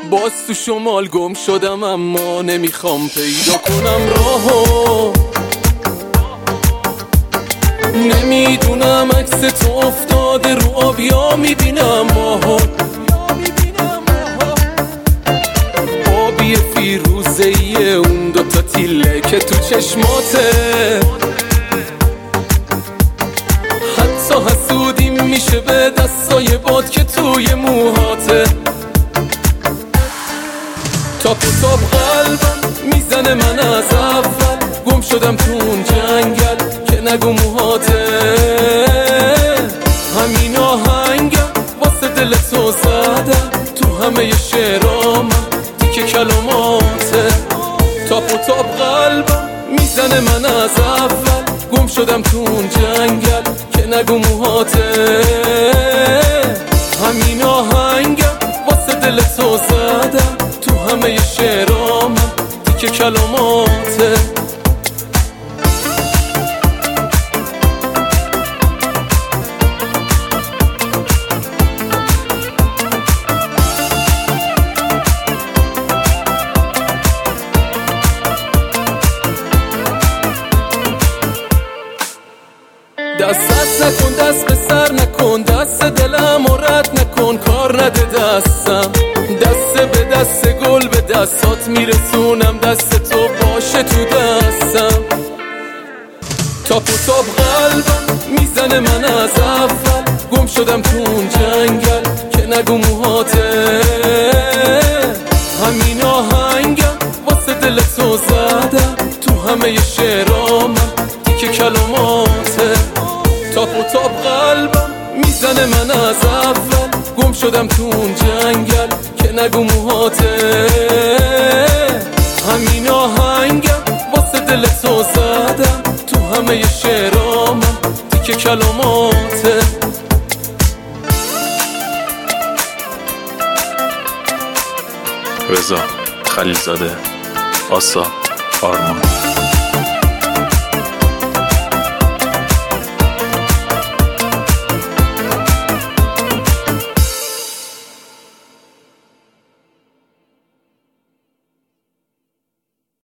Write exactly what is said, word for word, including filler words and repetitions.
باز تو شمال گم شدم اما نمیخوام پیدا کنم راهو. نمیدونم عکس تو افتاده رو آب یا میبینم ماهو. آبی فیروزه‌ای اون دوتا تیله که تو چشماته. حتی حسودیم میشه به دستای باد که توی موهاته. تاپ و تاپ قلبم میزنه من از اول گم شدم تو اون جنگل که نگو موهاته. همین آهنگم واسه دل تو زدم تو همه شعرام دیگه کلماته. تاپ و تاپ قلبم میزنه من از اول گم شدم تو اون جنگل که نگو موهاته. همین آهنگم واسه دل تو زدم تو همه شعرام دیگه کلماته. دست دست نکن دست به سر نکن دست دلم و رد نکن کار نده دستم. دست به دست گل به دستات میرسونم دست تو باشه تو دستم. تاپ و تاپ قلبم میزنه من از اول گم شدم تو اون جنگل که نگو موهاته. همین آهنگم واسه دل تو زدم تو همه شعرام دیگه کلماته. تاپ و تاپ قلبم میزنه من از اول گم شدم تو اون جنگل که نگو موهاته. همین آهنگم واسه دل تو زدم تو همه شعرام دیگه کلماته. رضا خلیلزاده، آسا، آرمان.